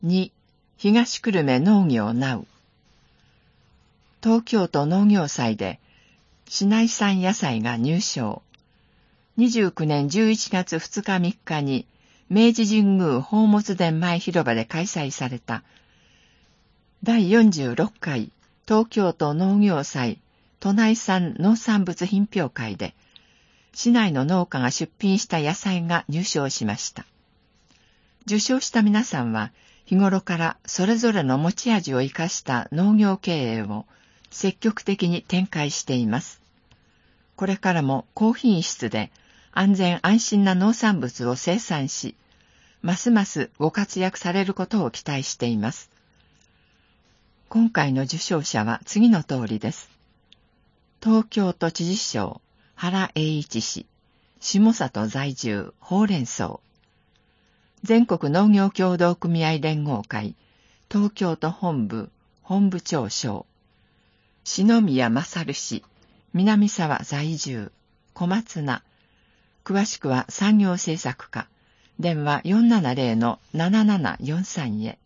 2、東久留米農業ナウ。東京都農業祭で市内産野菜が入賞。29年11月2日3日に明治神宮宝物殿前広場で開催された第46回東京都農業祭都内産農産物品評会で市内の農家が出品した野菜が入賞しました。受賞した皆さんは日頃からそれぞれの持ち味を生かした農業経営を積極的に展開しています。これからも高品質で安全安心な農産物を生産し、ますますご活躍されることを期待しています。今回の受賞者は次の通りです。東京都知事賞、原栄一氏、下里在住、ほうれん草。全国農業協同組合連合会、東京都本部、本部長賞。篠宮勝氏、南沢在住、小松菜。詳しくは産業政策課、電話470-7743へ。